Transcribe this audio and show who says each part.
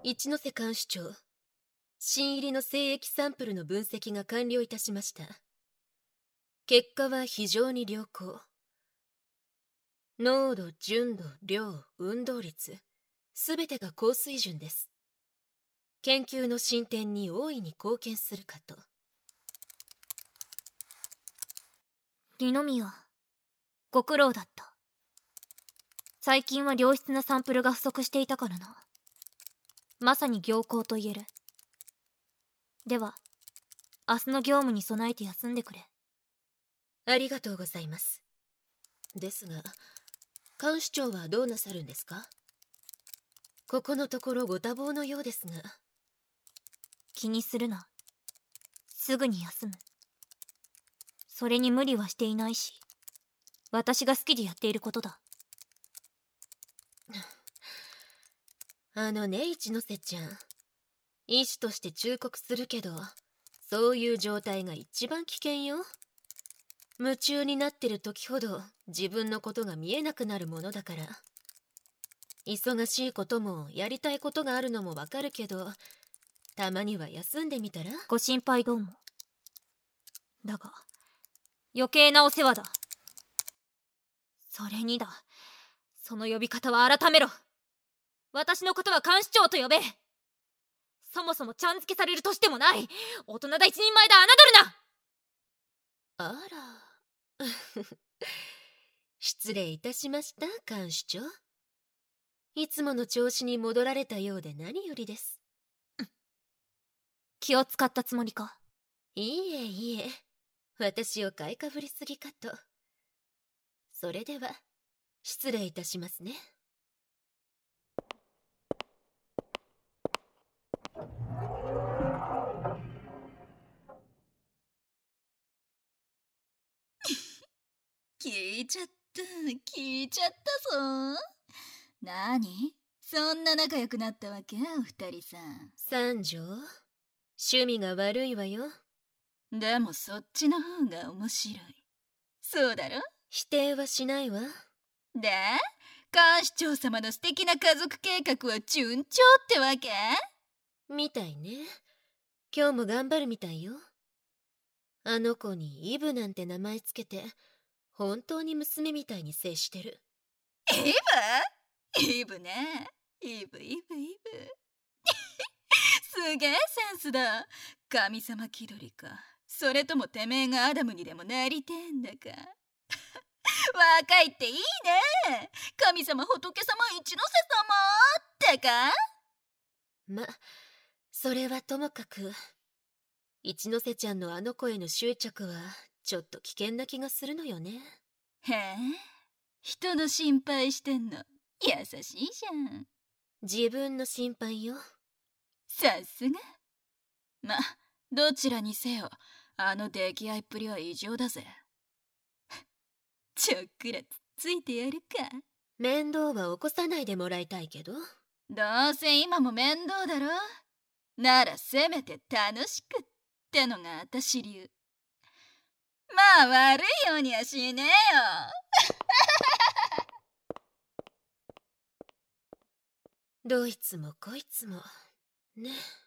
Speaker 1: 一ノ瀬看守長、新入りの精液サンプルの分析が完了いたしました。結果は非常に良好。濃度、純度、量、運動率、すべてが高水準です。研究の進展に大いに貢献するかと。
Speaker 2: 二宮、ご苦労だった。最近は良質なサンプルが不足していたからな。まさに行幸と言える。では、明日の業務に備えて休んでくれ。
Speaker 1: ありがとうございます。ですが、看守長はどうなさるんですか？ここのところご多忙のようですが。
Speaker 2: 気にするな。すぐに休む。それに無理はしていないし、私が好きでやっていることだ。
Speaker 1: 一ノ瀬ちゃん。医師として忠告するけど、そういう状態が一番危険よ。夢中になってる時ほど自分のことが見えなくなるものだから。忙しいこともやりたいことがあるのもわかるけど、たまには休んでみたら？
Speaker 2: ご心配どうも。だが、余計なお世話だ。それにだ、その呼び方は改めろ。私のことは看守長と呼べ。そもそもちゃん付けされる年でもない。大人だ一人前だ、侮るな。
Speaker 1: あら失礼いたしました、看守長。いつもの調子に戻られたようで何よりです。
Speaker 2: 気を使ったつもりか？
Speaker 1: いいえいいえ、私を買いかぶりすぎかと。それでは失礼いたしますね。
Speaker 3: 聞いちゃったぞ。なに？そんな仲良くなったわけ？お二人さん。
Speaker 1: 三条、趣味が悪いわよ。
Speaker 3: でもそっちの方が面白い。そうだろ？
Speaker 1: 否定はしないわ。
Speaker 3: で、看守長様の素敵な家族計画は順調ってわけ？
Speaker 1: みたいね。今日も頑張るみたいよ。あの子にイブなんて名前つけて、本当に娘みたいに接してる。
Speaker 3: イブね。イブ。すげえセンスだ。神様気取りか。それともてめえがアダムにでもなりてえんだか。若いっていいね。神様仏様一ノ瀬様ってか。
Speaker 1: ま、それはともかく、一ノ瀬ちゃんのあの子への執着はちょっと危険な気がするのよね。
Speaker 3: へえ、人の心配してんの優しいじゃん。
Speaker 1: 自分の心配よ。
Speaker 3: さすが。ま、どちらにせよあの出来合いっぷりは異常だぜ。ちょっくらついてやるか。
Speaker 1: 面倒は起こさないでもらいたいけど。
Speaker 3: どうせ今も面倒だろ。ならせめて楽しくってのが私流。まあ悪いようにはしねえよ。
Speaker 1: どいつもこいつもね。